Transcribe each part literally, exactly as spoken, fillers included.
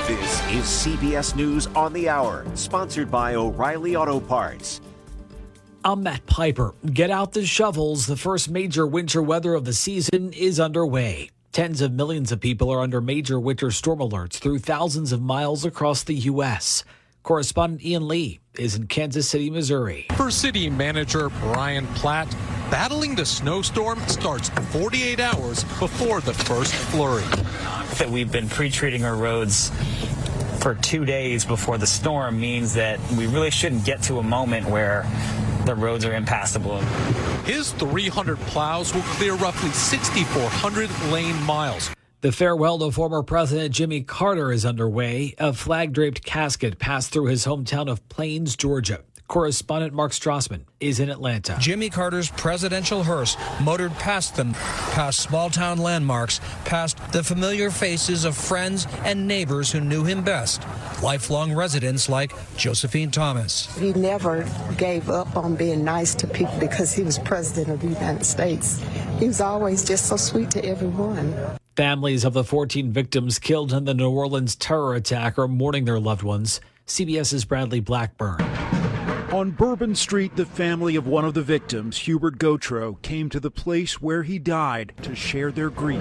This is C B S News on the Hour, sponsored by O'Reilly Auto Parts. I'm Matt Piper. Get out the shovels. The first major winter weather of the season is underway. Tens of millions of people are under major winter storm alerts through thousands of miles across the U S. Correspondent Ian Lee is in Kansas City, Missouri. For city manager Brian Platt, battling the snowstorm starts forty-eight hours before the first flurry. That we've been pre-treating our roads for two days before the storm means that we really shouldn't get to a moment where the roads are impassable. His three hundred plows will clear roughly six thousand four hundred lane miles. The farewell to former President Jimmy Carter is underway. A flag-draped casket passed through his hometown of Plains, Georgia. Correspondent Mark Strassman is in Atlanta. Jimmy Carter's presidential hearse motored past them, past small-town landmarks, past the familiar faces of friends and neighbors who knew him best, lifelong residents like Josephine Thomas. He never gave up on being nice to people because he was president of the United States. He was always just so sweet to everyone. Families of the fourteen victims killed in the New Orleans terror attack are mourning their loved ones. CBS's Bradley Blackburn. On Bourbon Street, the family of one of the victims, Hubert Gautreaux, came to the place where he died to share their grief.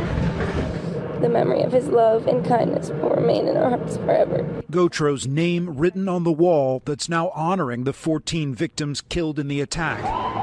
The memory of his love and kindness will remain in our hearts forever. Gautreaux's name written on the wall that's now honoring the fourteen victims killed in the attack.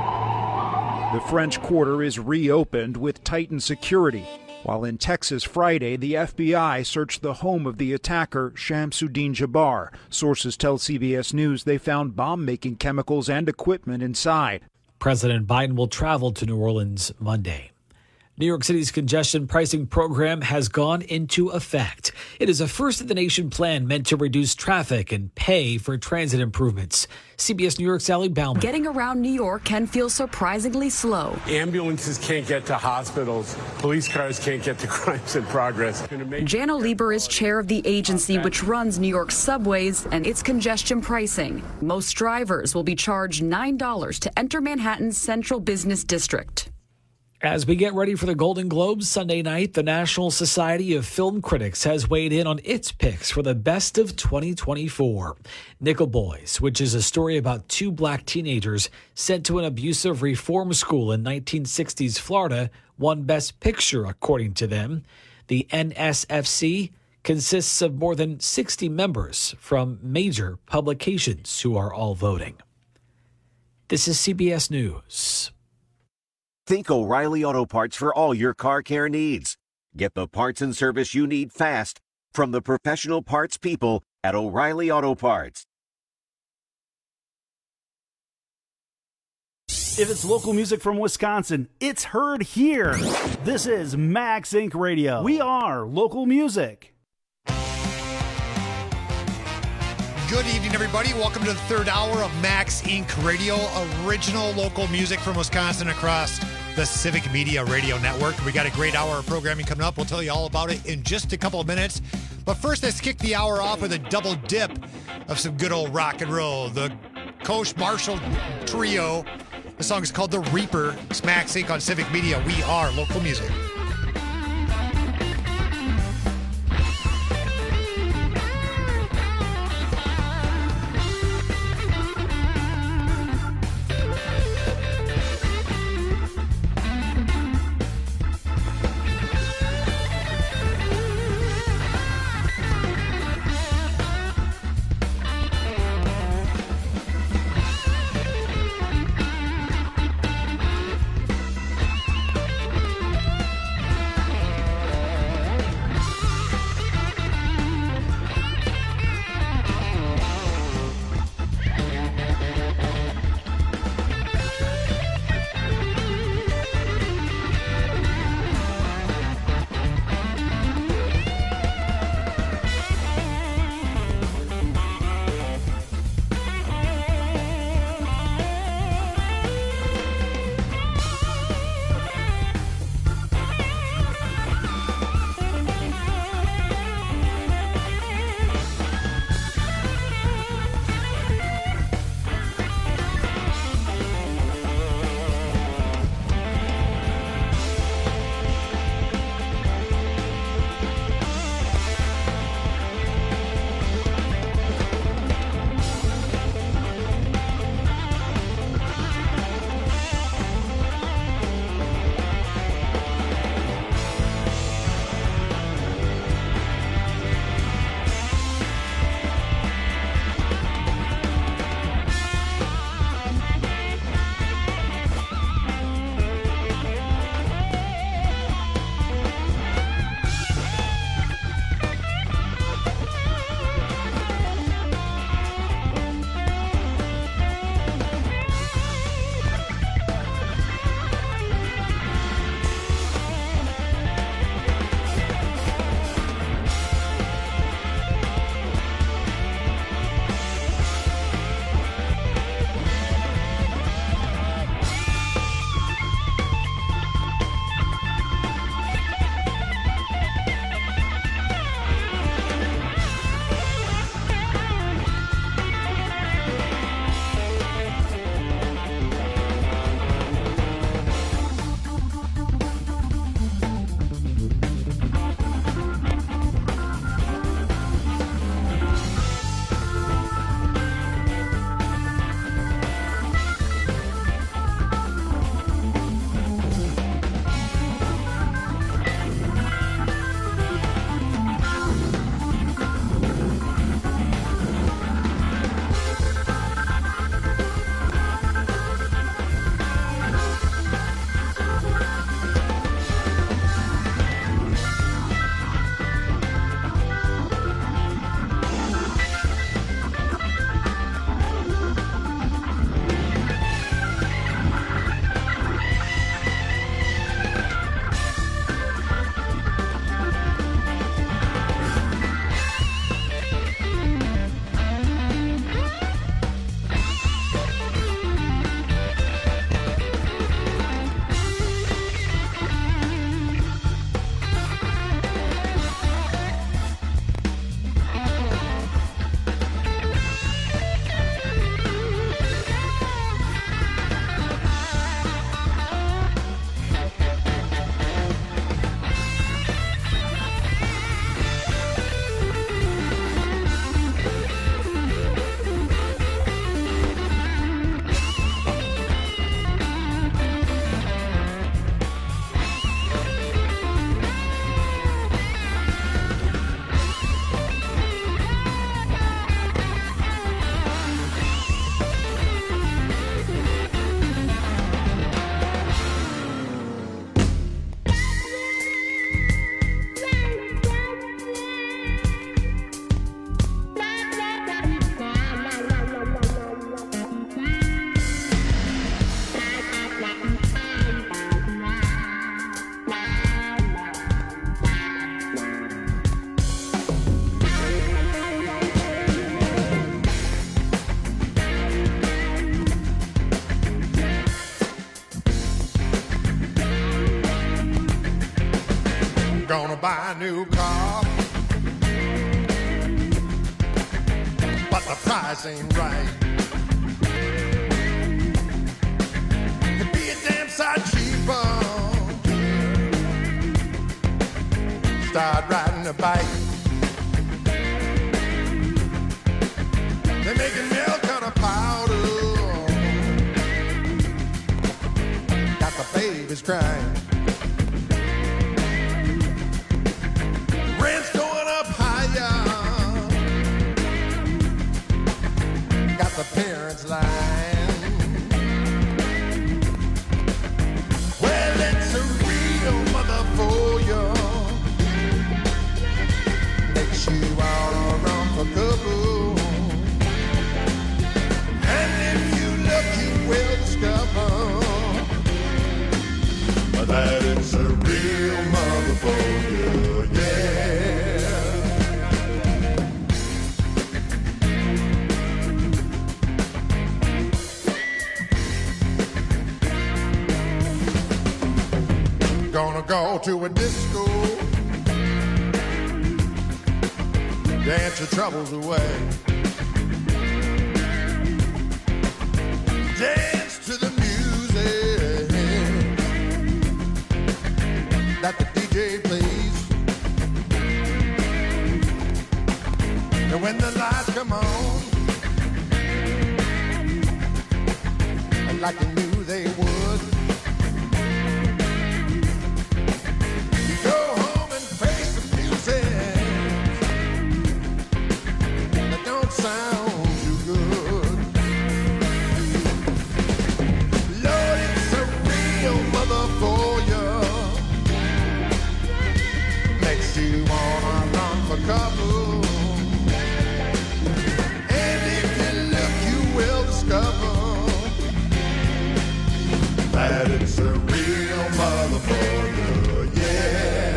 The French Quarter is reopened with tightened security. While in Texas Friday, the F B I searched the home of the attacker, Shamsuddin Jabbar. Sources tell C B S News they found bomb-making chemicals and equipment inside. President Biden will travel to New Orleans Monday. New York City's congestion pricing program has gone into effect. It is a first-in-the-nation plan meant to reduce traffic and pay for transit improvements. C B S New York's Sally Bauman. Getting around New York can feel surprisingly slow. Ambulances can't get to hospitals. Police cars can't get to crimes in progress. Janno Lieber is chair of the agency which runs New York's subways and its congestion pricing. Most drivers will be charged nine dollars to enter Manhattan's central business district. As we get ready for the Golden Globes Sunday night, the National Society of Film Critics has weighed in on its picks for the best of twenty twenty-four. Nickel Boys, which is a story about two black teenagers sent to an abusive reform school in nineteen sixties Florida, won Best Picture, according to them. The N S F C consists of more than sixty members from major publications who are all voting. This is C B S News. Think O'Reilly Auto Parts for all your car care needs. Get the parts and service you need fast from the professional parts people at O'Reilly Auto Parts. If it's local music from Wisconsin, it's heard here. This is Max Incorporated. Radio. We are local music. Good evening, everybody. Welcome to the third hour of Max Incorporated. Radio, original local music from Wisconsin across the Civic Media Radio Network. We got a great hour of programming coming up. We'll tell you all about it in just a couple of minutes. But first, let's kick the hour off with a double dip of some good old rock and roll. The Coach Marshall Trio. The song is called The Reaper. It's Max Inc on Civic Media. We are local music. Gonna buy a new car, but the price ain't right. It'd be a damn sight cheaper. Start riding a bike. They're making milk out of powder. Got the babies crying. Rent's going up higher. Got the parents lying. Well, it's a real mother for you. Makes you wanna run for cover. And if you look, you will discover that it's a real mother for you, yeah. Gonna go to a disco, dance your troubles away. Dance to the music that the D J plays. And when the lights come on, like you knew they would, you go home and face the music that don't sound too good. Lord, it's a real mother for you. Makes you wanna run for cover. And if you look, you will discover that it's a real mother for you, yeah.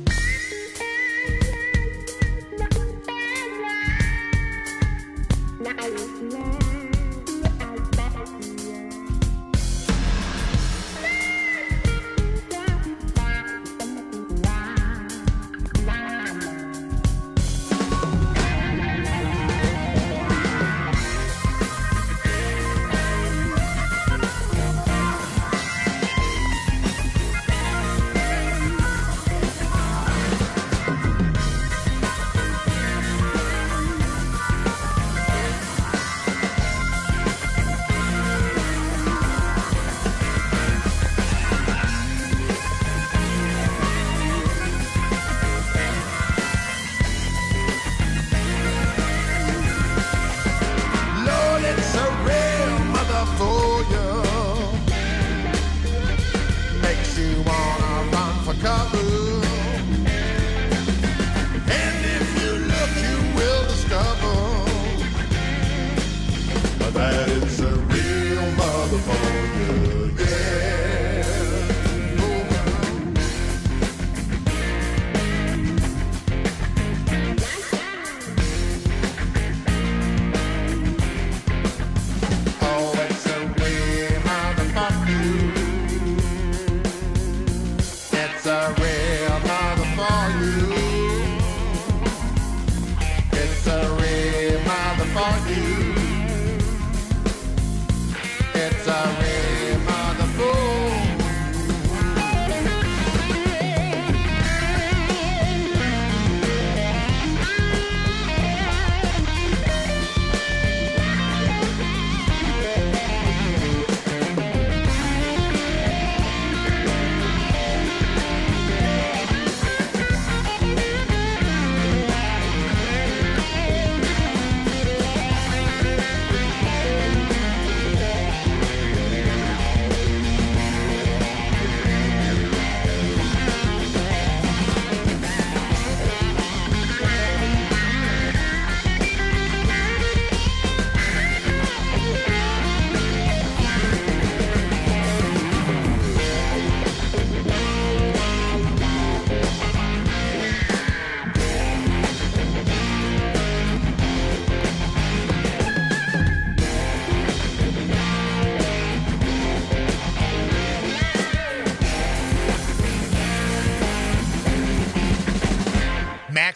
Now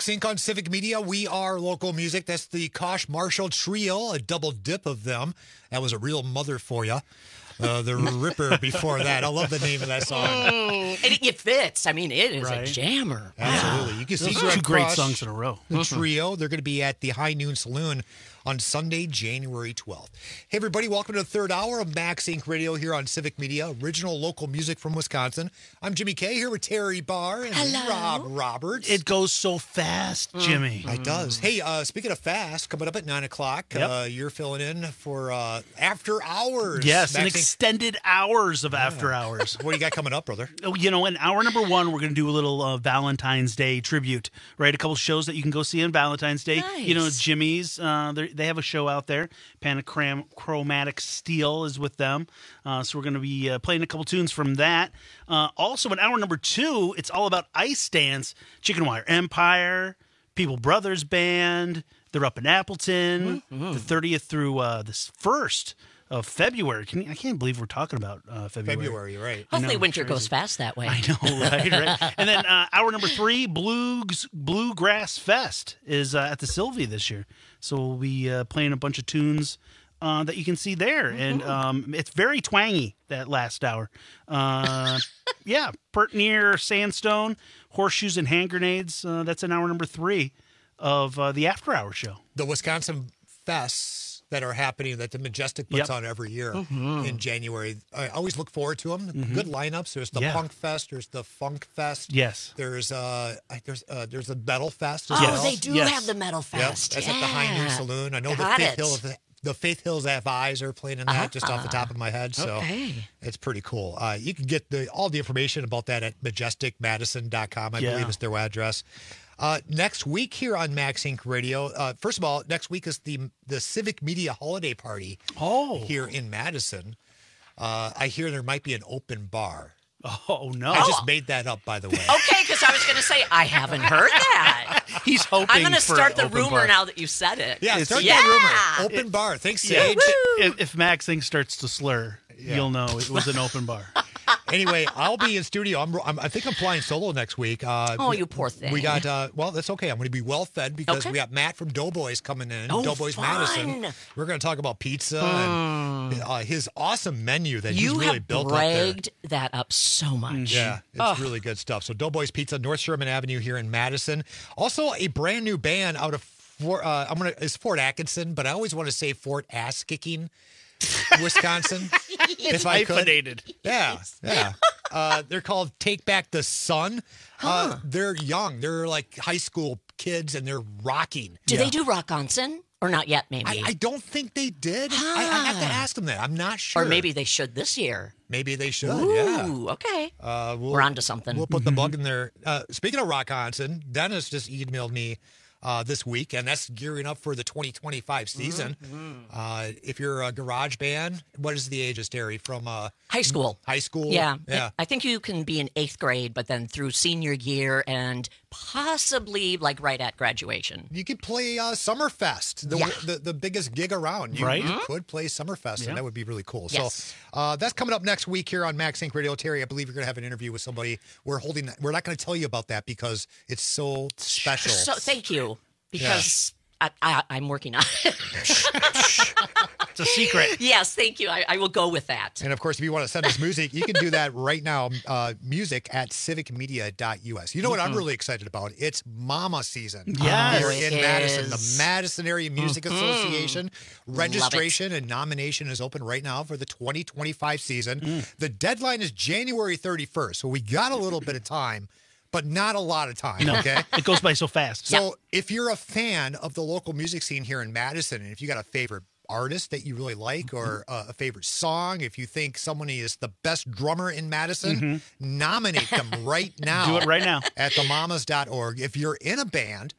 Max Inc on Civic Media. We are local music. That's the Kosh Marshall Trio, a double dip of them. That was a real mother for you. Uh, the Ripper before that. I love the name of that song. Mm, it, it fits. I mean, it is Right. a jammer. Absolutely. You can see Those are Greg two great Crush, songs in a row. The Trio. They're going to be at the High Noon Saloon on Sunday, January twelfth. Hey, everybody. Welcome to the third hour of Max Inc Radio here on Civic Media, original local music from Wisconsin. I'm Jimmy K here with Terry Barr and Hello. Rob Roberts. It goes so fast, Jimmy. It does. Hey, uh, speaking of fast, coming up at nine o'clock, Yep. uh, you're filling in for uh, After Hours. Yes, an Max Inc- extended hours of after hours. What do you got coming up, brother? Oh, you know, in hour number one, we're going to do a little uh, Valentine's Day tribute, right? A couple shows that you can go see on Valentine's Day. You know, Nice. Jimmy's, uh, they're- they have a show out there. Panachromatic Steel is with them. Uh, so we're going to be uh, playing a couple tunes from that. Uh, also, in hour number two, it's all about Ice Dance, Chicken Wire Empire, People Brothers Band. They're up in Appleton, Mm-hmm. the thirtieth through uh, the first of February. Can you, I can't believe we're talking about uh, February. February, right. Hopefully, know, winter crazy. goes fast that way. I know, right? right. And then uh, hour number three, Blues Bluegrass Fest is uh, at the Sylvie this year. So we'll be uh, playing a bunch of tunes uh, that you can see there, and um, it's very twangy that last hour. Uh, yeah, Pert Near Sandstone, Horseshoes and Hand Grenades. Uh, that's in hour number three of uh, the After Hour show. The Wisconsin Fests that are happening that the Majestic puts Yep. on every year Mm-hmm. in January. I always look forward to them. Good lineups. There's the Yeah. Punk Fest. There's the Funk Fest. Yes. There's uh I- there's uh, there's a Metal Fest as Oh, well. they do Yes. have the Metal Yep, Fest. that's at the High Noon Yeah. Saloon. I know the Got Faith it. Hills the Faith Hills Have Eyes are playing in that just off the top of my head. So Okay. it's pretty cool. Uh, you can get the all the information about that at majestic madison dot com. I Yeah. believe is their address. Uh, next week here on Max Inc Radio. Uh, first of all, next week is the the Civic Media Holiday Party Oh. here in Madison. Uh, I hear there might be an open bar. Oh, no. I just made that up, by the way. Okay, because I was going to say, I haven't heard that. He's hoping I'm going to for start an the open rumor bar. now that you said it. Yeah, It's- start yeah. that rumor. Open bar. Thanks, Yeah. Sage. If, if Max Inc starts to slur, you'll know it was an open bar. Anyway, I'll be in studio. I'm, I'm, I think I'm flying solo next week. Uh, Oh, you poor thing. We got, uh, well, that's okay. I'm going to be well fed because Okay. we got Matt from Doughboys coming in. Oh, Doughboys fun. Madison. We're going to talk about pizza and uh, his awesome menu that You he's really have built up there. bragged that up so much. Yeah, it's really good stuff. So Doughboys Pizza, North Sherman Avenue here in Madison. Also, a brand new band out of Fort, uh, I'm gonna it's Fort Atkinson, but I always want to say Fort Ass Kicking, Wisconsin. if I could. Hyphenated. Yeah, yeah. Uh, they're called Take Back the Sun. Uh, they're young. They're like high school kids, and they're rocking. Do they do Rockonson? Or not yet, maybe? I, I don't think they did. I, I have to ask them that. I'm not sure. Or maybe they should this year. Maybe they should. Ooh, yeah. okay. Uh, we'll, We're onto something. We'll put the bug in there. Uh, speaking of Rockonson, Dennis just emailed me uh, this week, and that's gearing up for the twenty twenty-five season. Mm-hmm. Uh, if you're a garage band, what is the ages, Terry? From uh, High school. high school? Yeah. Yeah. I think you can be in eighth grade, but then through senior year and possibly like right at graduation. You could play uh, Summerfest, the, Yeah. the the biggest gig around. You, Right. you could play Summerfest, Yeah. and that would be really cool. Yes. So uh, that's coming up next week here on Max Inc Radio. Terry, I believe you're going to have an interview with somebody. We're holding. We're not going to tell you about that because it's so special. So thank you, because I, I, I'm working on it. It's a secret. Yes, thank you. I, I will go with that. And of course, if you want to send us music, you can do that right now. Uh, music at civic media dot u s. You know what I'm really excited about? It's Mama season. Yes. Here It in Madison. The is. Madison Area Music Mhm. Association. Love Registration and nomination is open right now for the twenty twenty-five season. The deadline is January thirty-first, so we got a little bit of time, but not a lot of time, No, okay? it goes by so fast. So if you're a fan of the local music scene here in Madison, and if you got a favorite artist that you really like or uh, a favorite song, if you think someone is the best drummer in Madison, nominate them right now. Do it right now. At the mamas dot org. If you're in a band,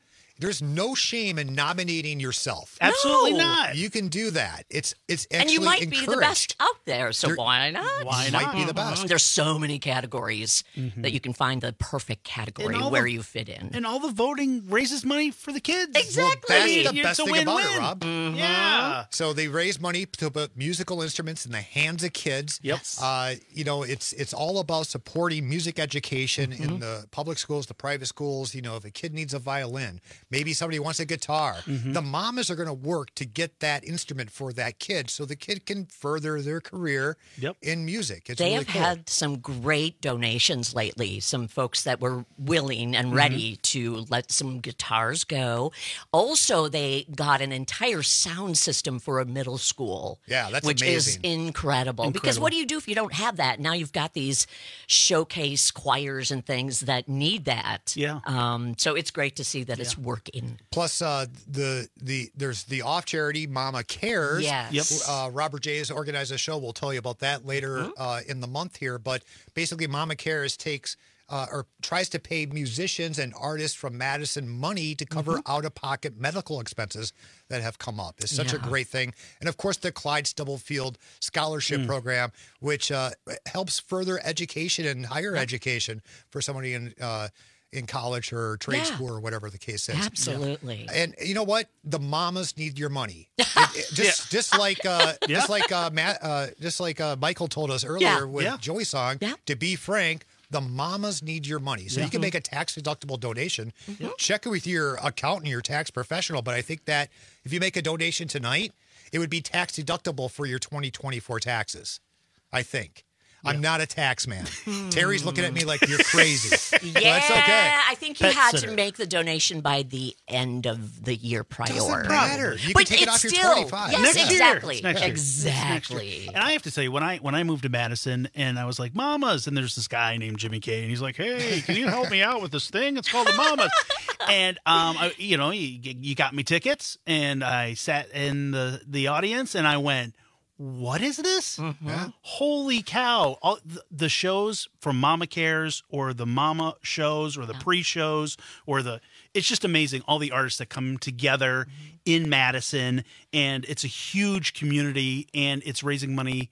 there's no shame in nominating yourself. Absolutely No. not. You can do that. It's it's actually And you might encouraged. be the best out there, so There- why not? Why You not? might be the best. There's so many categories that you can find the perfect category And all where the- you fit in. And all the voting raises money for the kids. Exactly. That's the It's best a thing about win-win. it, Rob. Mm-hmm. Yeah. So they raise money to put musical instruments in the hands of kids. Yep. Uh, you know, it's it's all about supporting music education Mm-hmm. in the public schools, the private schools. You know, if a kid needs a violin, maybe somebody wants a guitar, Mm-hmm. the mamas are going to work to get that instrument for that kid, so the kid can further their career Yep. in music. It's They really have cool. had some great donations lately. Some folks that were willing Mm-hmm. and ready to let some guitars go. Also, they got an entire sound system for a middle school. Yeah, that's which is amazing. incredible. Because what do you do if you don't have that? Now you've got these showcase choirs and things that need that. Yeah. Um, so it's great to see that it's working. Plus, uh, the the there's the off charity Mama Cares. Yes. Yep. Uh, Robert J has organized a show. We'll tell you about that later uh, in the month here. But basically, Mama Cares takes uh, or tries to pay musicians and artists from Madison money to cover out of pocket medical expenses that have come up. It's such a Yeah. great thing. And of course, the Clyde Stubblefield Scholarship Program, which uh, helps further education and higher education for somebody in. Uh, in college or trade Yeah. school or whatever the case is. Absolutely. And you know what? The mamas need your money. It- it- just, just like, uh, Yeah. just like uh, Matt, uh, just like uh, Michael told us earlier Yeah. with Yeah. Joey's song. Yeah. To be frank, the mamas need your money, so you can make a tax deductible donation. Check it with your accountant, your tax professional. But I think that if you make a donation tonight, it would be tax deductible for your twenty twenty-four taxes. I think. I'm not a tax man. Terry's looking at me like you're crazy. Yeah, That's okay. I think you Pet had sitter. to make the donation by the end of the year prior. Doesn't matter. You can but take it it's off your still, twenty-five. Yes, Next year. exactly. It's next year. It's next year. Exactly. And I have to tell you, when I when I moved to Madison and I was like, Mamas, and there's this guy named Jimmy K, and he's like, hey, can you help me out with this thing? It's called the Mamas. And um, I, you know, you, you got me tickets, and I sat in the the audience, and I went, what is this? Yeah. Holy cow. All the, the shows from Mama Cares or the Mama shows or the pre-shows or the it's just amazing all the artists that come together in Madison, and it's a huge community, and it's raising money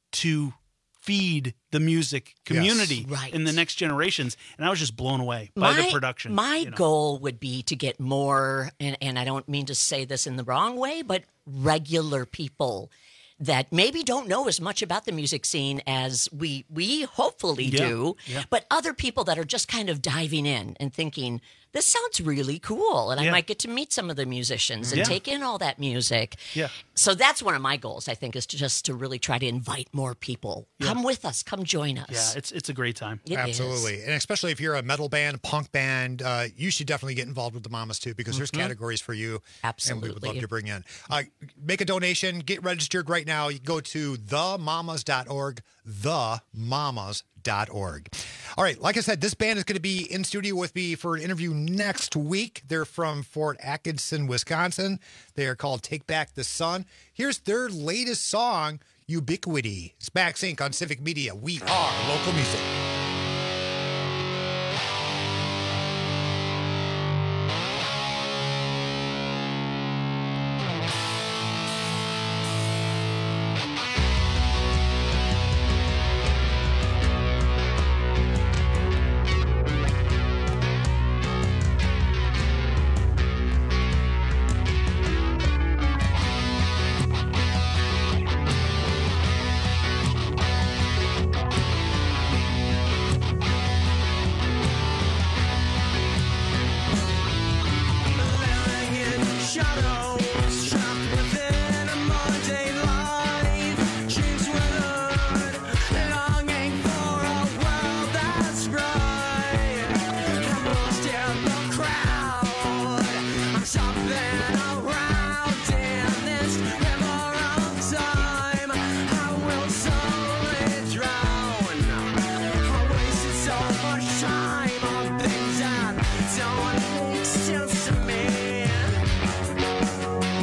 to feed the music community Right. in the next generations. And I was just blown away by the production. My you know. goal would be to get more, and, and I don't mean to say this in the wrong way, but regular people that maybe don't know as much about the music scene as we we hopefully Yeah, do, yeah. but other people that are just kind of diving in and thinking, this sounds really cool, and I Yeah. might get to meet some of the musicians and Yeah. take in all that music. Yeah. So that's one of my goals, I think, is to just to really try to invite more people. Come with us, come join us. Yeah, it's it's a great time. It is. Absolutely. And especially if you're a metal band, punk band, uh, you should definitely get involved with the Mamas too, because there's categories for you. And we would Absolutely. love to bring in. Uh, make a donation, get registered right now. You go to the mamas dot org, the mamas dot org. All right, like I said, this band is going to be in studio with me for an interview next week. They're from Fort Atkinson, Wisconsin. They are called Take Back the Sun. Here's their latest song, Ubiquity. It's Max Inc on Civic Media. We are local music. Time on things that don't make sense to me.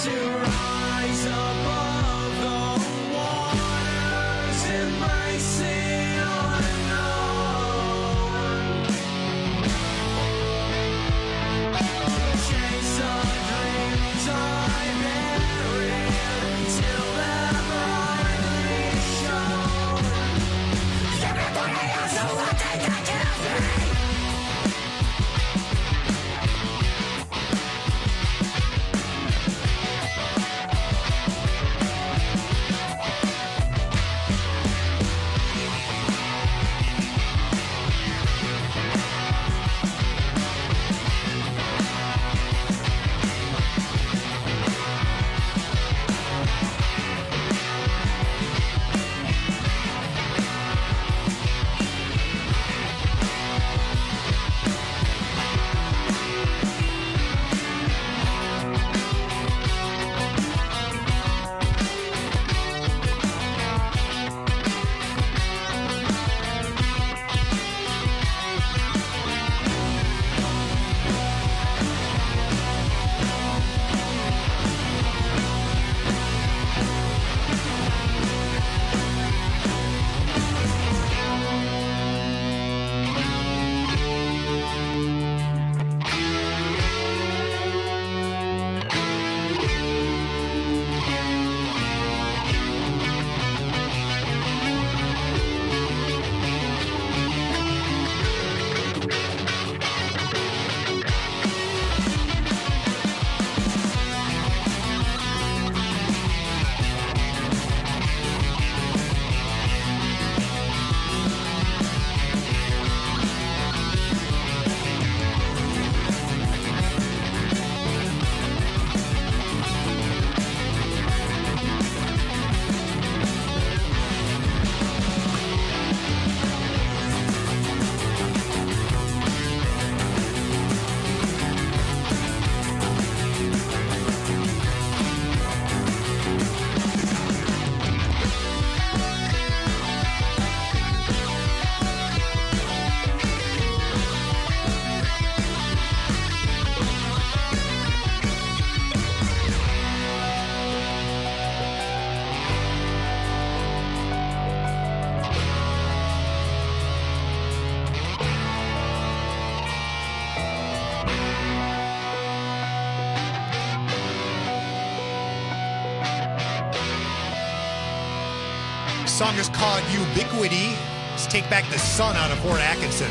Song is called Ubiquity. Let's take back the sun out of Fort Atkinson.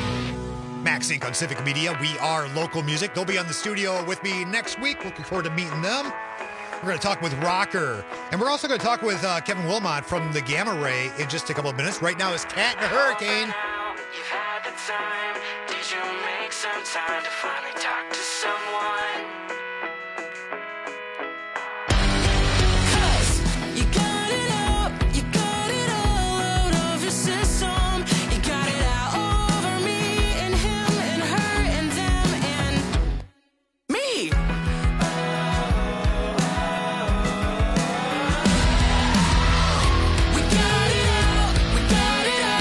Max Incorporated on Civic Media. We are local music. They'll be on the studio with me next week. Looking forward to meeting them. We're going to talk with Rocker. And we're also going to talk with uh, Kevin Wilmot from the Gamma Ray in just a couple of minutes. Right now is Cat and the Hurricane. You've had the time. Did you make some time to finally talk to someone?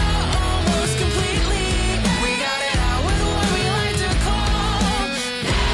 Completely, we got it out with what we like to call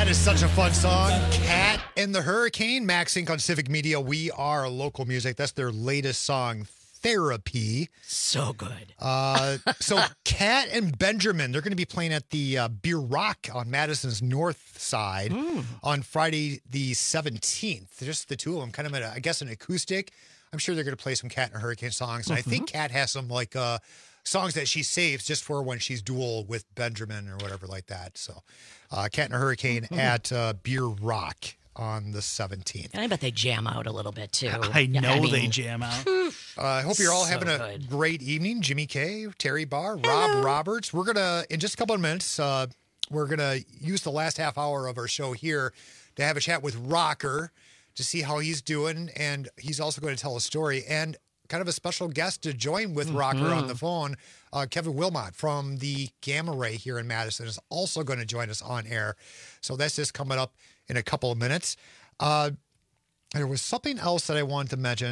That is such a fun song. Cat and the Hurricane, Max Inc on Civic Media. We are local music. That's their latest song, Therapy. So good. Uh, so Cat and Benjamin, they're going to be playing at the uh, Beer Rock on Madison's north side mm. on Friday the seventeenth. Just the two of them, kind of, at a, I guess, an acoustic. I'm sure they're going to play some Cat and Hurricane songs. And mm-hmm. I think Cat has some, like, uh, songs that she saves just for when she's dual with Benjamin or whatever like that. So uh, Cat and Hurricane mm-hmm. at uh, Beer Rock on the seventeenth. And I bet they jam out a little bit, too. I know I mean, they jam out. uh, I hope you're all so having a good. great evening. Jimmy K, Terry Barr, Hello. Rob Roberts. We're going to, in just a couple of minutes, uh, we're going to use the last half hour of our show here to have a chat with Rocker to see how he's doing. And he's also going to tell a story. And kind of a special guest to join with mm-hmm. Rocker on the phone. Uh, Kevin Wilmot from the Gamma Ray here in Madison is also going to join us on air. So that's just coming up in a couple of minutes. Uh, there was something else that I wanted to mention,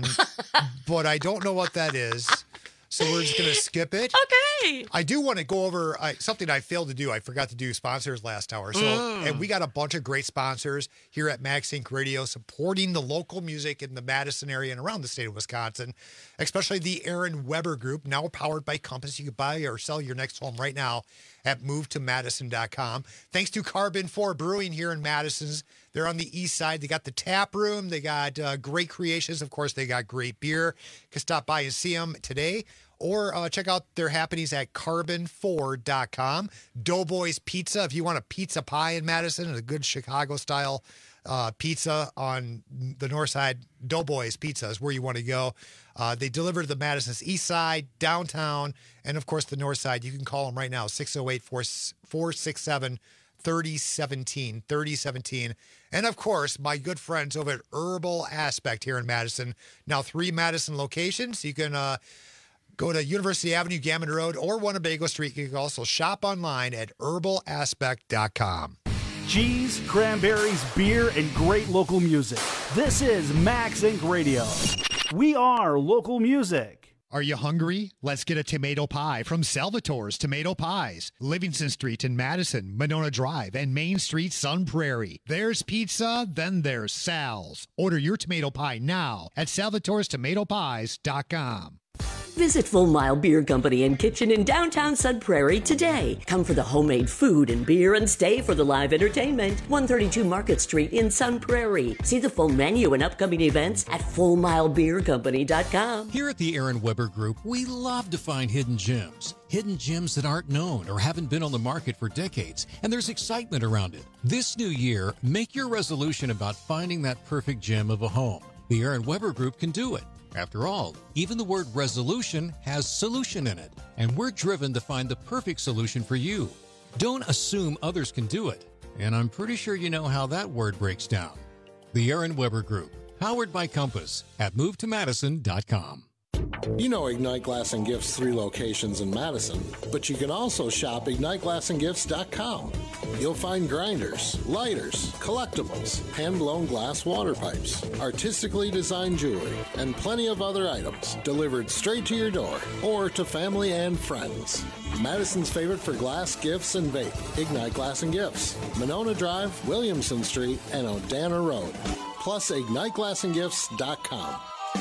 but I don't know what that is. So we're just going to skip it. Okay. I do want to go over uh, something I failed to do. I forgot to do sponsors last hour. So, mm. and we got a bunch of great sponsors here at Max Inc Radio supporting the local music in the Madison area and around the state of Wisconsin, especially the Aaron Weber Group, now powered by Compass. You can buy or sell your next home right now at move to madison dot com. Thanks to Carbon four Brewing here in Madison. They're on the east side. They got the tap room. They got uh, great creations. Of course, they got great beer. You can stop by and see them today. Or uh, check out their happenings at carbon four dot com. Doughboys Pizza, if you want a pizza pie in Madison, a good Chicago-style uh, pizza on the north side, Doughboys Pizza is where you want to go. Uh, they deliver to the Madison's east side, downtown, and, of course, the north side. You can call them right now, six oh eight, four six seven, three oh one seven, three oh one seven. And, of course, my good friends over at Herbal Aspect here in Madison. Now, three Madison locations. You can... Uh, Go to University Avenue, Gammon Road, or Winnebago Street. You can also shop online at herbal aspect dot com. Cheese, cranberries, beer, and great local music. This is Max Inc Radio. We are local music. Are you hungry? Let's get a tomato pie from Salvatore's Tomato Pies. Livingston Street in Madison, Monona Drive, and Main Street, Sun Prairie. There's pizza, then there's Sal's. Order your tomato pie now at salvatores tomato pies dot com. Visit Full Mile Beer Company and Kitchen in downtown Sun Prairie today. Come for the homemade food and beer and stay for the live entertainment. one thirty-two Market Street in Sun Prairie. See the full menu and upcoming events at full mile beer company dot com. Here at the Aaron Weber Group, we love to find hidden gems. Hidden gems that aren't known or haven't been on the market for decades, and there's excitement around it. This new year, make your resolution about finding that perfect gem of a home. The Aaron Weber Group can do it. After all, even the word resolution has solution in it, and we're driven to find the perfect solution for you. Don't assume others can do it, and I'm pretty sure you know how that word breaks down. The Aaron Weber Group, powered by Compass at move to madison dot com. You know Ignite Glass and Gifts' three locations in Madison, but you can also shop ignite glass and gifts dot com. You'll find grinders, lighters, collectibles, hand-blown glass water pipes, artistically designed jewelry, and plenty of other items delivered straight to your door or to family and friends. Madison's favorite for glass, gifts, and vape, Ignite Glass and Gifts, Monona Drive, Williamson Street, and Odana Road. Plus, ignite glass and gifts dot com.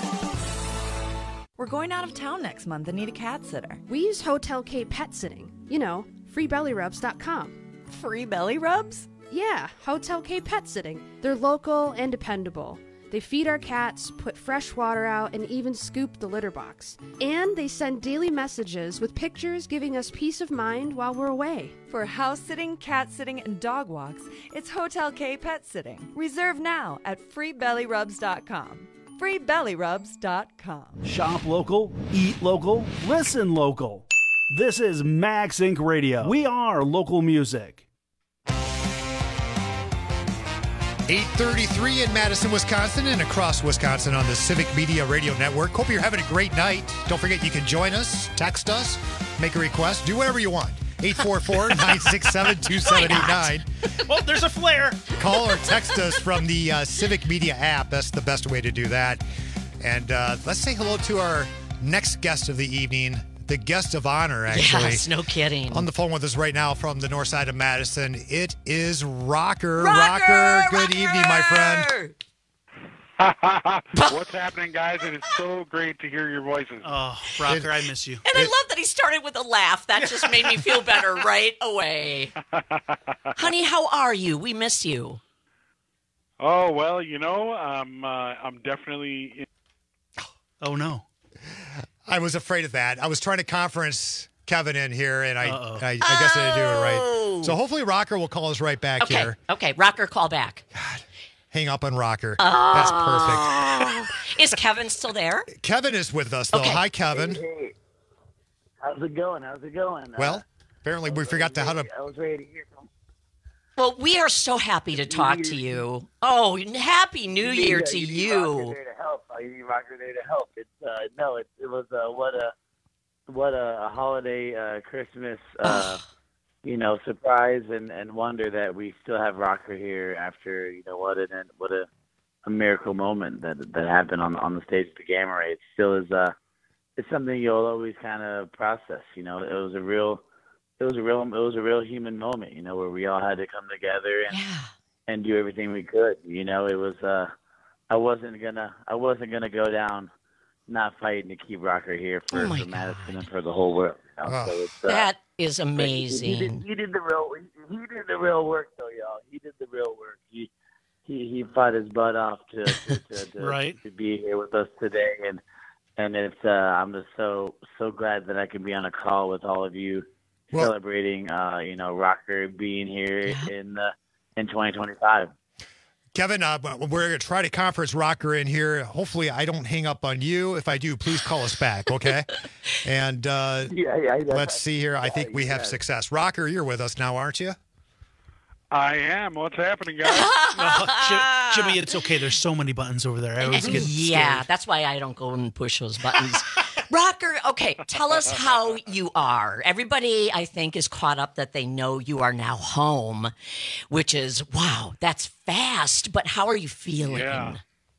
We're going out of town next month and need a cat sitter. We use Hotel K Pet Sitting. You know, free belly rubs dot com. Free belly rubs? Yeah, Hotel K Pet Sitting. They're local and dependable. They feed our cats, put fresh water out, and even scoop the litter box. And they send daily messages with pictures giving us peace of mind while we're away. For house sitting, cat sitting, and dog walks, it's Hotel K Pet Sitting. Reserve now at free belly rubs dot com. free belly rubs dot com. Shop local, eat local, listen local. This is Max Inc Radio. We are local music. eight thirty-three in Madison, Wisconsin, and across Wisconsin on the Civic Media Radio Network. Hope you're having a great night. Don't forget you can join us, text us, make a request, do whatever you want. eight four four, nine six seven, two seven eight nine. Well, there's a flare. Call or text us from the uh, Civic Media app. That's the best way to do that. And uh, let's say hello to our next guest of the evening. the guest of honor, actually. Yes, no kidding. On the phone with us right now from the north side of Madison, it is Rocker. Rocker, Rocker, good Rocker! evening, my friend. What's happening, guys? It is so great to hear your voices. Oh, Rocker, I miss you. And I love that he started with a laugh. That just made me feel better right away. Honey, how are you? We miss you. Oh, well, you know, I'm, uh, I'm definitely... In- oh, no. I was afraid of that. I was trying to conference Kevin in here, and I, Uh-oh. I, I guess I didn't do it Oh. right. So hopefully Rocker will call us right back Okay, here. okay. Rocker, call back. Hang up on Rocker. Oh. That's perfect. Is Kevin still there? Kevin is with us, though. Okay. Hi, Kevin. Hey, hey. How's it going? How's it going? Well, Uh, apparently we forgot to how to... I was ready to hear from Well, we are so happy to talk to you. Oh, Happy New Year to you. need you. Rocker there to help. Uh, You need Rocker there to help. It's uh, no, it, it was uh, what a what a, a holiday, uh, Christmas, uh, you know, surprise and, and wonder that we still have Rocker here after you know what an what a, a miracle moment that that happened on on the stage of the Gamma Ray. It still is uh, it's something you'll always kind of process. You know, it was a real. It was a real, it was a real human moment, you know, where we all had to come together and yeah. and do everything we could. You know, it was. Uh, I wasn't gonna, I wasn't gonna go down, not fighting to keep Rocker here for, Oh my for Madison and for the whole world. You know? Oh. So it's, uh, That is He, amazing. he, did, he did the real, he did the real work, though, y'all. He did the real work. He he he fought his butt off to to, to, to, Right. to be here with us today, and and it's. Uh, I'm just so so glad that I can be on a call with all of you. Well- Celebrating, uh, you know, Rocker being here in uh, in twenty twenty-five. Kevin, uh, we're going to try to conference Rocker in here. Hopefully I don't hang up on you. If I do, please call us back, okay? And uh, Yeah, yeah, yeah. let's see here. I think we have yeah. success. Rocker, you're with us now, aren't you? I am. What's happening, guys? Oh, Jim- Jimmy, it's okay. There's so many buttons over there. I always get yeah, scared. that's why I don't go and push those buttons. Rocker, okay, tell us how you are. Everybody, I think, is caught up that they know you are now home, which is, wow, that's fast. But how are you feeling? Yeah.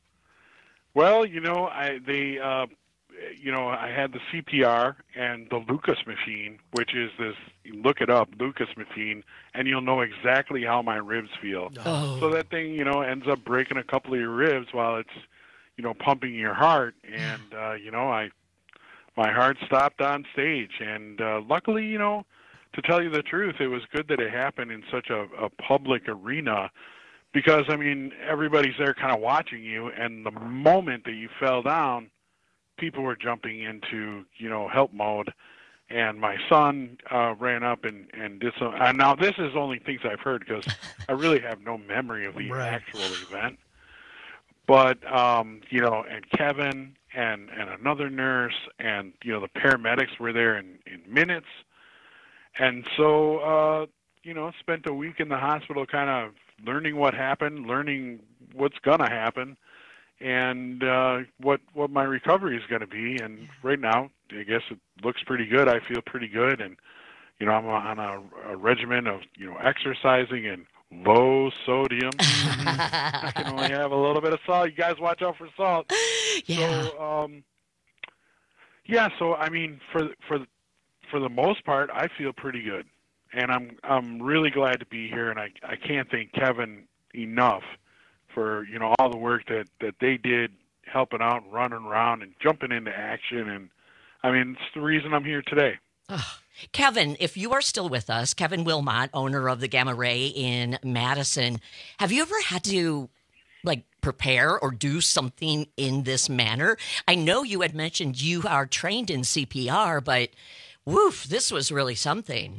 Well, you know, I they, uh, you know, I had the C P R and the Lucas machine, which is this. Look it up, Lucas machine, and you'll know exactly how my ribs feel. Oh. So that thing, you know, ends up breaking a couple of your ribs while it's, you know, pumping your heart, and uh, you know, I, my heart stopped on stage, and uh, luckily, you know, to tell you the truth, it was good that it happened in such a, a public arena. Because, I mean, everybody's there kind of watching you, and the moment that you fell down, people were jumping into, you know, help mode. And my son uh, ran up and, and did some. And now, this is only things I've heard because I really have no memory of the Right. actual event. But, um, you know, and Kevin and, and another nurse and, you know, the paramedics were there in, in minutes. And so, uh, you know, spent a week in the hospital kind of learning what happened, learning what's going to happen, and uh, what what my recovery is going to be. And right now, I guess it looks pretty good. I feel pretty good. And, you know, I'm on a, a regimen of, you know, exercising and low sodium. I can only have a little bit of salt. You guys watch out for salt. Yeah. So, um, yeah, so, I mean, for for for the most part, I feel pretty good. And I'm I'm really glad to be here, and I, I can't thank Kevin enough for, you know, all the work that, that they did helping out and running around and jumping into action. And, I mean, it's the reason I'm here today. Kevin, if you are still with us, Kevin Wilmot, owner of the Gamma Ray in Madison, have you ever had to, like, prepare or do something in this manner? I know you had mentioned you are trained in C P R, but, woof, this was really something.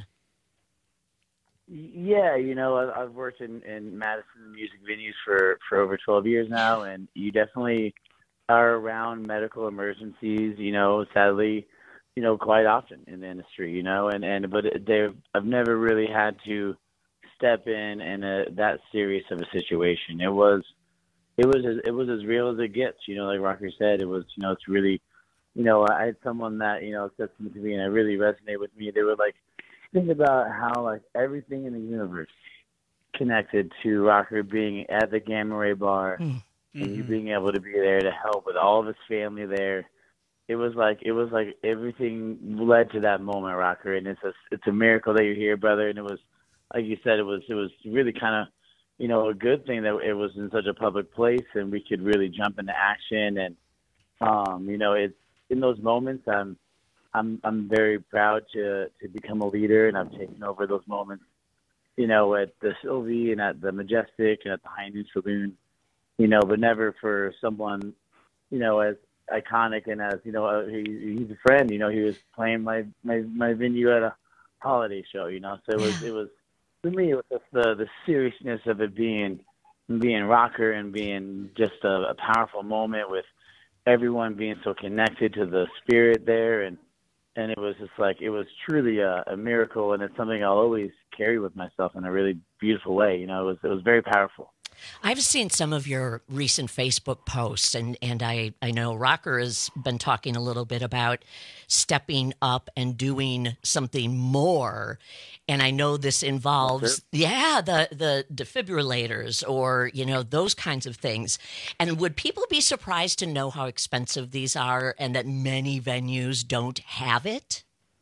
Yeah, you know, I've, I've worked in, in Madison music venues for, for over twelve years now, and you definitely are around medical emergencies, you know, sadly, you know, quite often in the industry, you know, and, and but they've, I've never really had to step in in a, that serious of a situation. It was, it was, as, it was as real as it gets, you know, like Rocker said, it was, you know, it's really, you know, I had someone that, you know, said something to me and it really resonated with me. They were like, think about how, like, everything in the universe connected to Rocker being at the Gamma Ray bar Mm. and you being able to be there to help with all of his family there it was like it was like everything led to that moment, Rocker, and it's a it's a miracle that you're here, brother. And it was, like you said, it was it was really kind of, you know, a good thing that it was in such a public place and we could really jump into action. And um, you know, it's in those moments, I'm I'm I'm very proud to to become a leader, and I've taken over those moments, you know, at the Sylvie and at the Majestic and at the High Noon Saloon, you know, but never for someone, you know, as iconic and as, you know, uh, he, he's a friend, you know, he was playing my, my, my venue at a holiday show, you know, so it was, it was, for me, it was just the, the seriousness of it being, being Rocker and being just a, a powerful moment with everyone being so connected to the spirit there. And, and it was just like, it was truly a, a miracle, and it's something I'll always carry with myself in a really beautiful way. You know, it was, it was very powerful. I've seen some of your recent Facebook posts, and, and I, I know Rocker has been talking a little bit about stepping up and doing something more. And I know this involves, yeah, the, the defibrillators or, you know, those kinds of things. And would people be surprised to know how expensive these are and that many venues don't have it?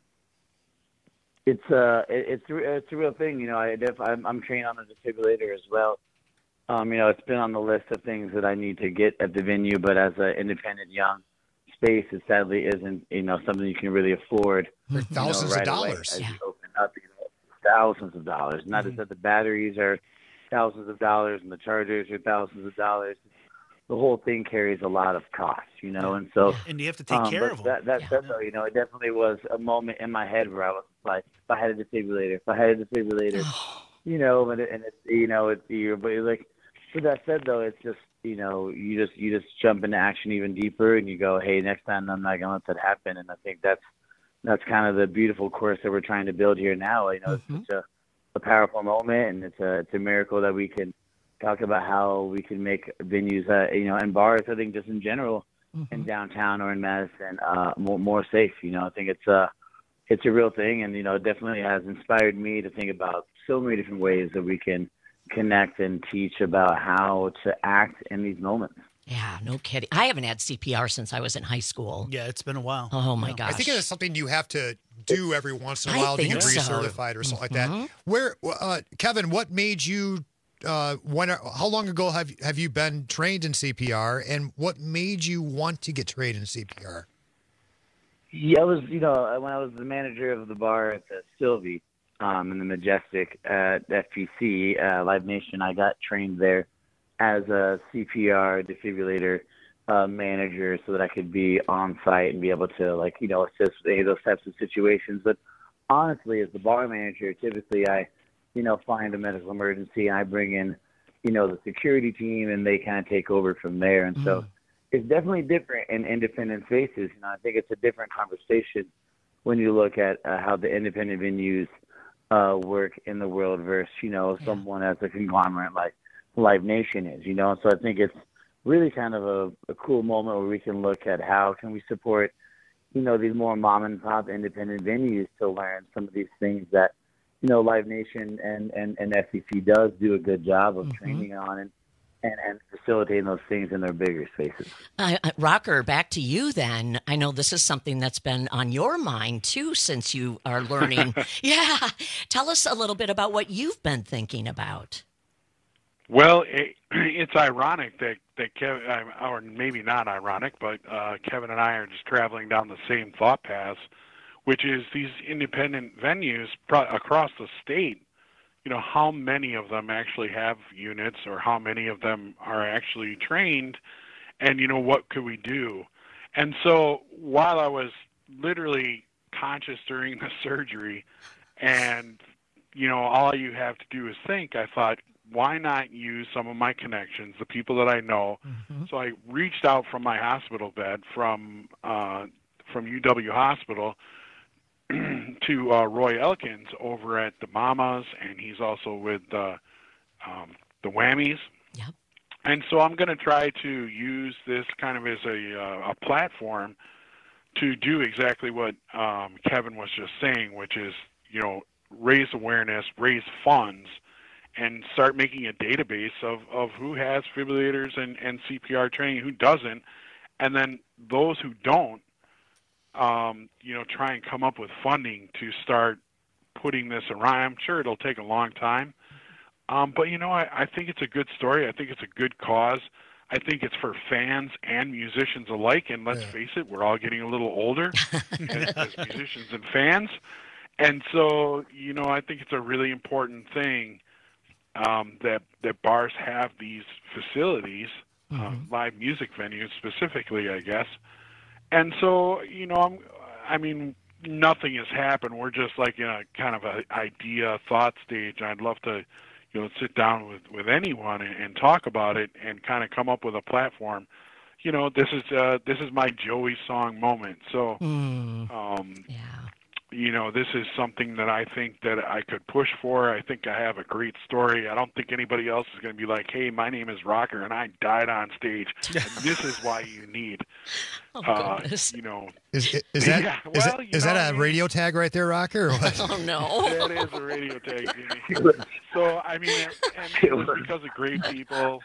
It's uh, it, it's it's a real thing, you know. I def, I'm, I'm trained on a defibrillator as well. Um, you know, it's been on the list of things that I need to get at the venue, but as an independent young space, it sadly isn't, you know, something you can really afford. For thousands you know, right of away dollars. as Yeah. you open up, you know, thousands of dollars. Not Mm-hmm. that the batteries are thousands of dollars and the chargers are thousands of dollars. The whole thing carries a lot of cost, you know, and so. And you have to take um, care but of them. That, that said, though, you know, it definitely was a moment in my head where I was like, if I had a defibrillator, if I had a defibrillator, you know, and, it, and it's, you know, it's, you're, but you're like, with that said, though, it's just, you know, you just you just jump into action even deeper, and you go, hey, next time I'm not going to let that happen. And I think that's that's kind of the beautiful course that we're trying to build here now. You know, Mm-hmm. it's such a, a powerful moment, and it's a it's a miracle that we can talk about how we can make venues, uh, you know, and bars, I think just in general, Mm-hmm. in downtown or in Madison, uh, more more safe. You know, I think it's a it's a real thing, and you know, it definitely has inspired me to think about so many different ways that we can connect and teach about how to act in these moments. Yeah, no kidding. I haven't had C P R since I was in high school. Yeah, it's been a while. Oh, my Yeah. gosh. I think it is something you have to do every once in a I while to think get so. recertified or something Mhm. like that. Where, uh, Kevin, what made you? Uh, when? How long ago have have you been trained in C P R, and what made you want to get trained in C P R? Yeah, I was, you know, when I was the manager of the bar at the Sylvie um, in the Majestic at F P C, uh, Live Nation, I got trained there as a C P R defibrillator uh, manager so that I could be on site and be able to, like, you know, assist with any of those types of situations. But honestly, as the bar manager, typically I, you know, find a medical emergency and I bring in, you know, the security team and they kind of take over from there. And so it's definitely different in independent spaces. You know, I think it's a different conversation when you look at uh, how the independent venues uh, work in the world versus, you know, someone as a conglomerate like Live Nation is, you know. So I think it's really kind of a, a cool moment where we can look at how can we support, you know, these more mom and pop independent venues to learn some of these things that, you know, Live Nation and, and, and F C C does do a good job of Mm-hmm. training on and, and, and facilitating those things in their bigger spaces. Uh, uh, Rocker, back to you then. I know this is something that's been on your mind, too, since you are learning. Yeah. Tell us a little bit about what you've been thinking about. Well, it, it's ironic that, that Kevin, or maybe not ironic, but uh, Kevin and I are just traveling down the same thought paths, which is these independent venues pro- across the state. You know, how many of them actually have units or how many of them are actually trained, and, you know, what could we do? And so while I was literally conscious during the surgery and, you know, all you have to do is think, I thought, why not use some of my connections, the people that I know? Mm-hmm. So I reached out from my hospital bed from uh, from U W Hospital to uh, Roy Elkins over at the Mamas, and he's also with uh, um, the Whammies. Yep. And so I'm going to try to use this kind of as a, uh, a platform to do exactly what um, Kevin was just saying, which is, you know, raise awareness, raise funds, and start making a database of, of who has defibrillators and, and C P R training, who doesn't, and then those who don't, um, you know, try and come up with funding to start putting this around. I'm sure it'll take a long time. Um, but, you know, I, I think it's a good story. I think it's a good cause. I think it's for fans and musicians alike. And let's yeah. face it, we're all getting a little older as, as musicians and fans. And so, you know, I think it's a really important thing um, that, that bars have these facilities, mm-hmm. um, live music venues specifically, I guess. And so, you know, I'm, I mean, nothing has happened. We're just like in a kind of a idea, thought stage. I'd love to, you know, sit down with, with anyone and, and talk about it and kind of come up with a platform. You know, this is uh, this is my Joey song moment. So, mm. um, yeah. you know, this is something that I think that I could push for. I think I have a great story. I don't think anybody else is going to be like, hey, my name is Rocker and I died on stage. And this is why you need, oh, uh, you know. Is, is, is that, yeah, is well, that, you is know that a what I mean? radio tag right there, Rocker? Or what? Oh, no. That is a radio tag, Jimmy. So, I mean, and it was because of great people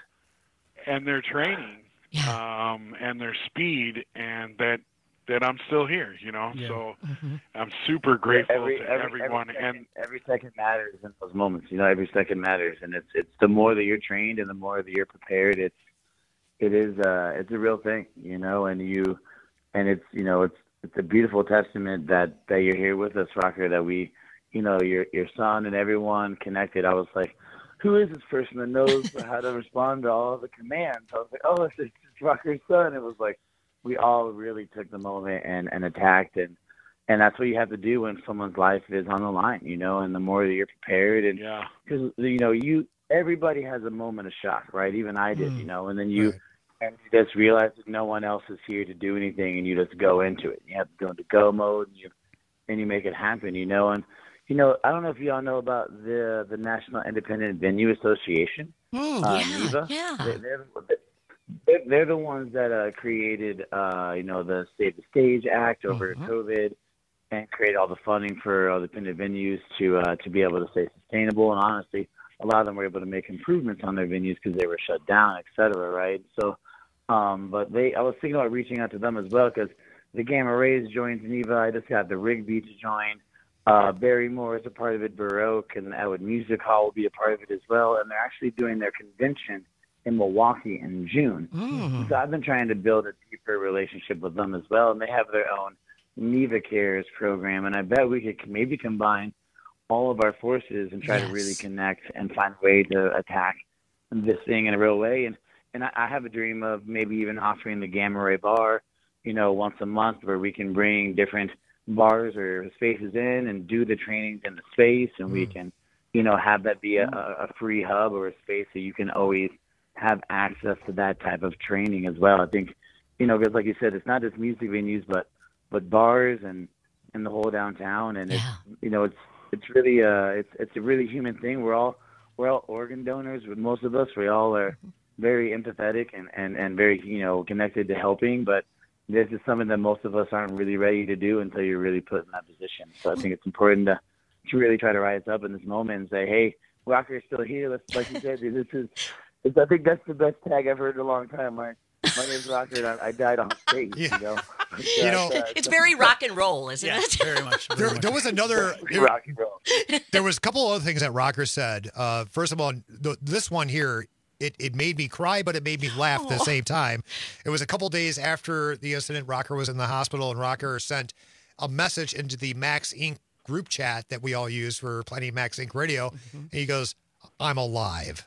and their training yeah. um, and their speed and that that I'm still here, you know. Yeah. So mm-hmm. I'm super grateful every, to every, everyone. every second, and every second matters in those moments. You know, every second matters, and it's it's the more that you're trained and the more that you're prepared. It's it is uh it's a real thing, you know. And you and it's you know it's it's a beautiful testament that that you're here with us, Rocker. That we, you know, your your son and everyone connected. I was like, who is this person that knows how to respond to all the commands? I was like, oh, it's, it's Rocker's son. It was like. We all really took the moment and, and attacked, and, and that's what you have to do when someone's life is on the line, you know, and the more that you're prepared, and yeah. because, you know, you, everybody has a moment of shock, right? Even I did, mm. you know, and then you, right. and you just realize that no one else is here to do anything, and you just go into it. You have to go into go mode, and you, and you make it happen, you know, and, you know, I don't know if you all know about the, the National Independent Venue Association. Mm, uh, yeah, NIVA. yeah. They, they're, They're, they're the ones that uh, created, uh, you know, the Save the Stage Act over mm-hmm. COVID, and created all the funding for all the independent venues to uh, to be able to stay sustainable. And honestly, a lot of them were able to make improvements on their venues because they were shut down, et cetera, right? So, um, but they, I was thinking about reaching out to them as well because the Gamma Rays joined NIVA. I just got the Rigby to join. Uh, Barrymore is a part of it. Baroque and Atwood Music Hall will be a part of it as well. And they're actually doing their convention in Milwaukee in June. Mm. So I've been trying to build a deeper relationship with them as well, and they have their own NIVA Cares program, and I bet we could maybe combine all of our forces and try yes. to really connect and find a way to attack this thing in a real way. And and I, I have a dream of maybe even offering the Gamma Ray Bar, you know, once a month, where we can bring different bars or spaces in and do the trainings in the space, and mm. we can, you know, have that be a, a free hub or a space that you can always have access to that type of training as well. I think, you know, because like you said, it's not just music venues, but but bars and, and the whole downtown, and yeah. it's you know it's it's really uh it's it's a really human thing. We're all we're all organ donors, but most of us we all are very empathetic and, and, and very you know connected to helping, but this is something that most of us aren't really ready to do until you're really put in that position. So I think it's important to to really try to rise up in this moment and say, hey, Rocker is still here. Let's, like you said, this is. It's, I think that's the best tag I've heard in a long time. My my name's Rocker, and I, I died on stage. Yeah. You know, You know, uh, It's very rock and roll, isn't Yeah, it? very much. Very There, much. there was another. rock and roll. There was a couple other things that Rocker said. Uh, first of all, th- this one here, it, it made me cry, but it made me laugh at the same time. It was a couple days after the incident. Rocker was in the hospital, and Rocker sent a message into the Max Incorporated group chat that we all use for Plenty Max Incorporated Radio. Mm-hmm. And he goes, "I'm alive."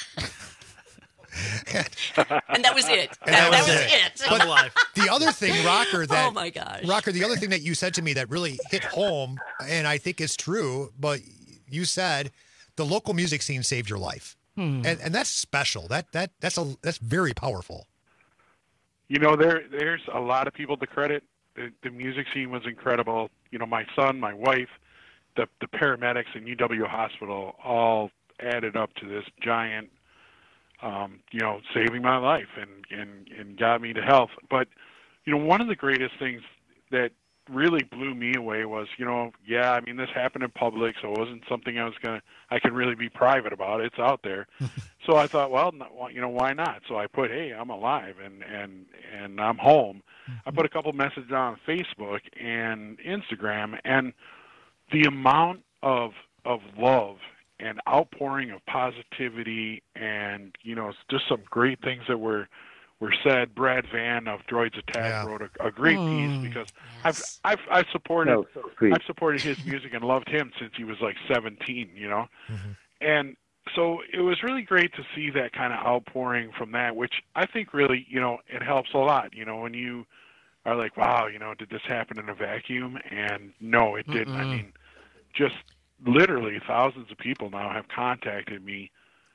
and, and that was it. And that, that that was was it. it. But the other thing, Rocker, that oh my gosh, Rocker, the other thing that you said to me that really hit home, and I think is true, but you said the local music scene saved your life, hmm. and and that's special. That that that's a that's very powerful. You know, there there's a lot of people to credit. The, the music scene was incredible. You know, my son, my wife, the the paramedics in U W Hospital all added up to this giant, um, you know, saving my life and, and, and got me to health. But, you know, one of the greatest things that really blew me away was, you know, yeah, I mean, this happened in public, so it wasn't something I was going to, I could really be private about. It's out there. so I thought, well, no, you know, why not? So I put, hey, I'm alive and and and I'm home. I put a couple messages on Facebook and Instagram, and the amount of of love and outpouring of positivity, and you know, just some great things that were were said. Brad Van of Droids Attack Yeah. wrote a, a great Mm. piece because I've I've I've supported No, so sweet. I've supported his music and loved him since he was like seventeen, you know, Mm-hmm. and so it was really great to see that kind of outpouring from that, which I think really, you know, it helps a lot, you know, when you are like, wow, you know, did this happen in a vacuum? And no, it didn't. I Mm-mm. mean, just literally thousands of people now have contacted me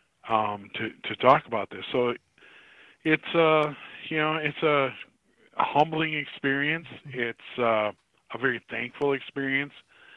um, to to talk about this. So it's uh, you know, it's a, a humbling experience. It's uh, a very thankful experience,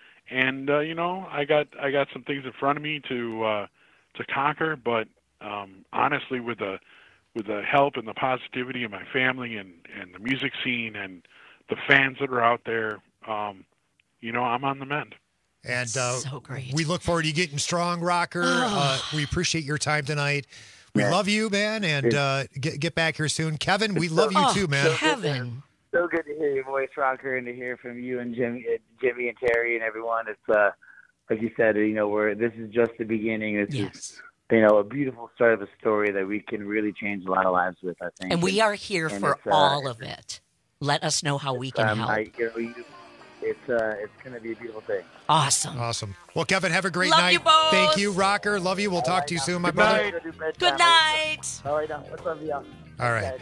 and uh, you know, I got I got some things in front of me to uh, to conquer. But um, honestly, with the with the help and the positivity of my family and, and the music scene and the fans that are out there, um, you know, I'm on the mend. And uh, So great. we look forward to you getting strong, Rocker. uh, we appreciate your time tonight. We Yeah. love you, man, and uh, get get back here soon. Kevin, we It's love so- you Oh, too, man. Kevin. So good to hear your voice, Rocker, and to hear from you and Jimmy, uh, Jimmy and Terry and everyone. It's uh, like you said, you know, we're this is just the beginning. This Yes. is, you know, a beautiful start of a story that we can really change a lot of lives with, I think. And we are here and for it's, uh, all of it. Let us know how we can um, help. I, you know, you, it's uh, it's going to be a beautiful thing. Awesome. Awesome. Well, Kevin, have a great Love night. you both. Thank you, Rocker. Love you. We'll talk to you soon, my Good brother. night. Good night. All right, now, what's up, y'all? All right.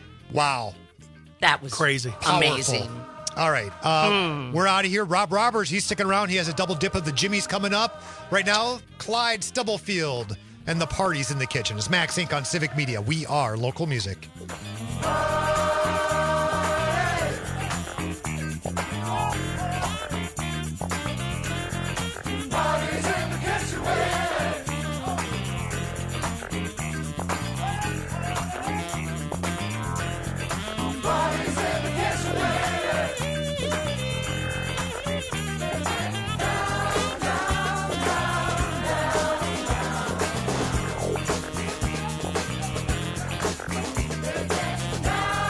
Wow. That was Crazy. amazing. Powerful. All right. Uh, We're out of here. Rob Roberts, he's sticking around. He has a double dip of the Jimmys coming up. Right now, Clyde Stubblefield and the party's in the kitchen. It's Max Incorporated on Civic Media. We are local music. Down,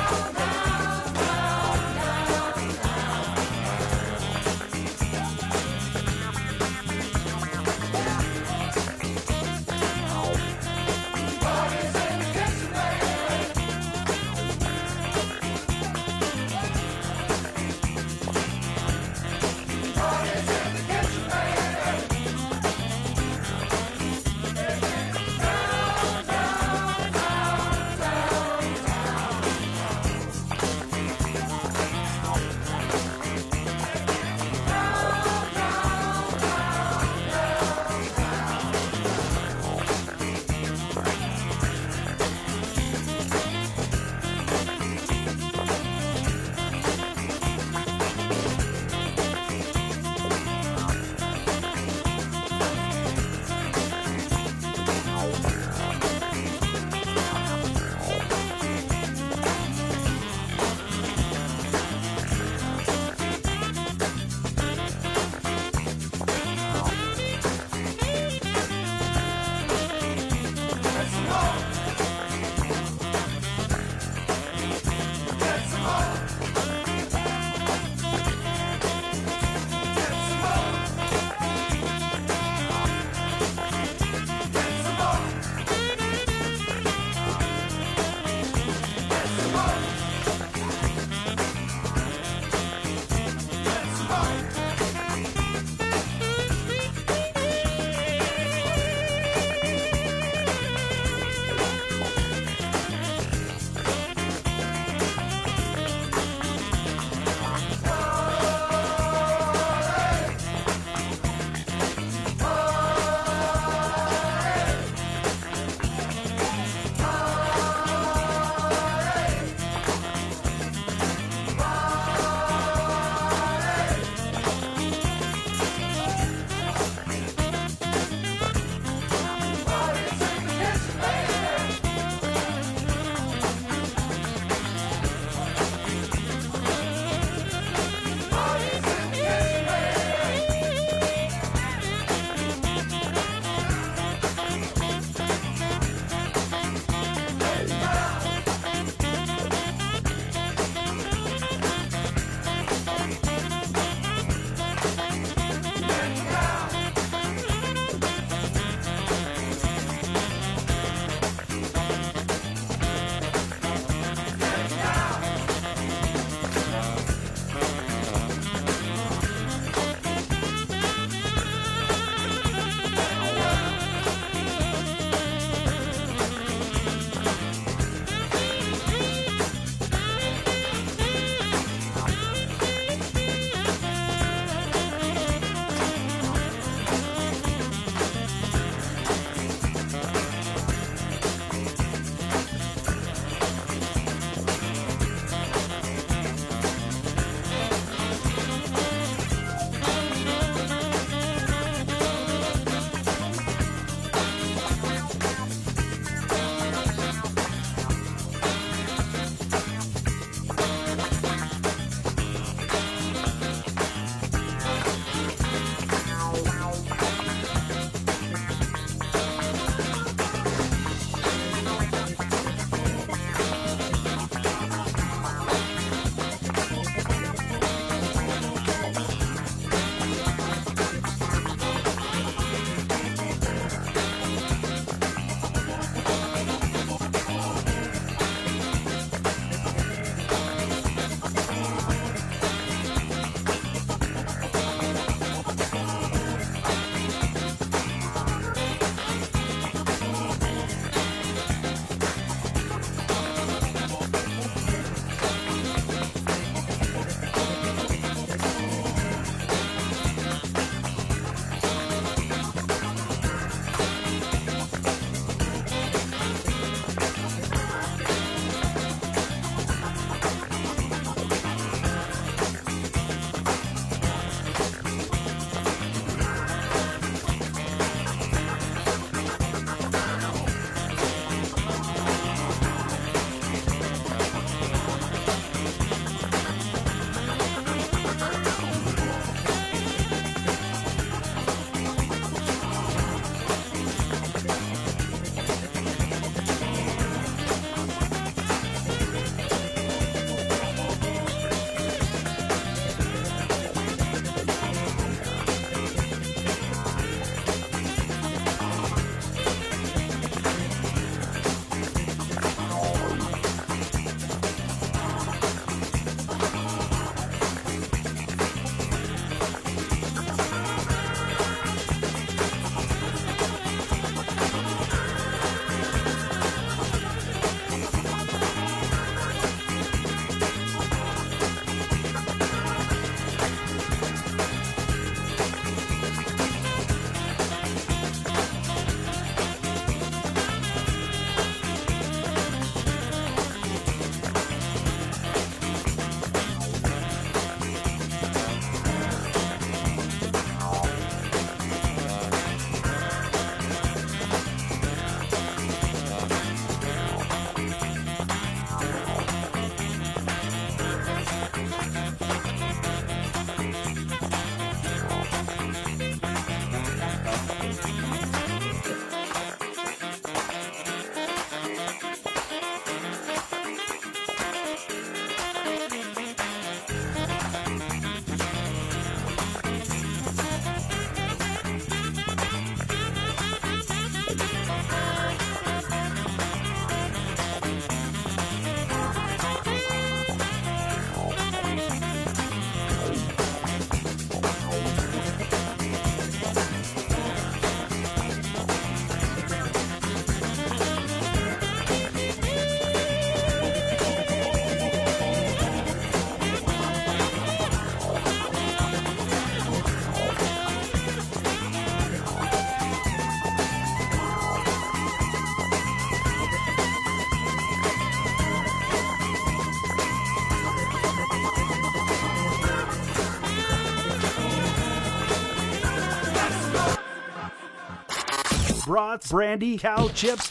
brats, brandy, cow chips,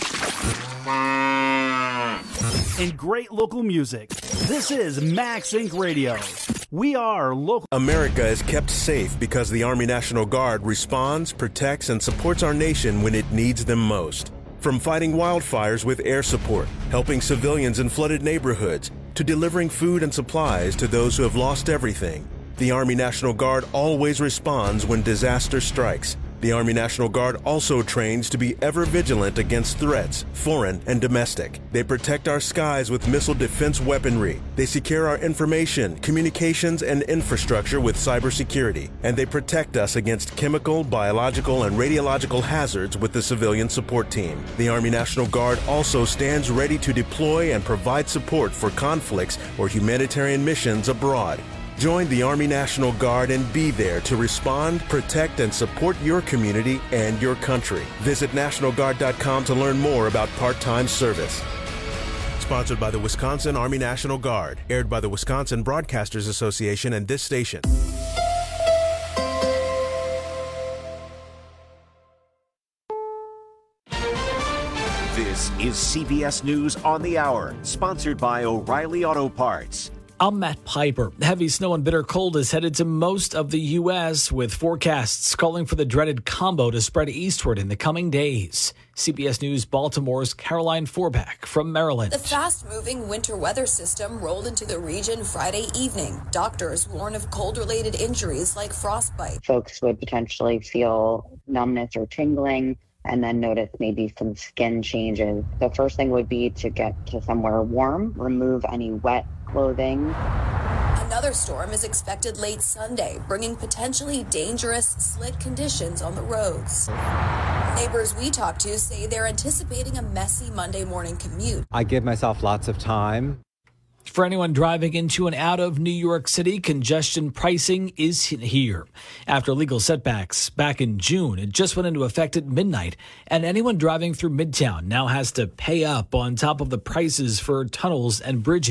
and great local music. This is Max Incorporated. Radio. We are local. America is kept safe because the Army National Guard responds, protects, and supports our nation when it needs them most. From fighting wildfires with air support, helping civilians in flooded neighborhoods, to delivering food and supplies to those who have lost everything, the Army National Guard always responds when disaster strikes. The Army National Guard also trains to be ever vigilant against threats, foreign and domestic. They protect our skies with missile defense weaponry. They secure our information, communications, and infrastructure with cybersecurity. And they protect us against chemical, biological, and radiological hazards with the civilian support team. The Army National Guard also stands ready to deploy and provide support for conflicts or humanitarian missions abroad. Join the Army National Guard and be there to respond, protect, and support your community and your country. Visit National Guard dot com to learn more about part-time service. Sponsored by the Wisconsin Army National Guard. Aired by the Wisconsin Broadcasters Association and this station. This is C B S News on the Hour, sponsored by O'Reilly Auto Parts. I'm Matt Piper. Heavy snow and bitter cold is headed to most of the U S, with forecasts calling for the dreaded combo to spread eastward in the coming days. C B S News Baltimore's Caroline Forback from Maryland. The fast-moving winter weather system rolled into the region Friday evening. Doctors warn of cold-related injuries like frostbite. Folks would potentially feel numbness or tingling, and then notice maybe some skin changes. The first thing would be to get to somewhere warm, remove any wet clothing. Another storm is expected late Sunday, bringing potentially dangerous slick conditions on the roads. Neighbors we talked to say they're anticipating a messy Monday morning commute. I give myself lots of time. For anyone driving into and out of New York City, congestion pricing is here. After legal setbacks back in June, it just went into effect at midnight, and anyone driving through Midtown now has to pay up on top of the prices for tunnels and bridges.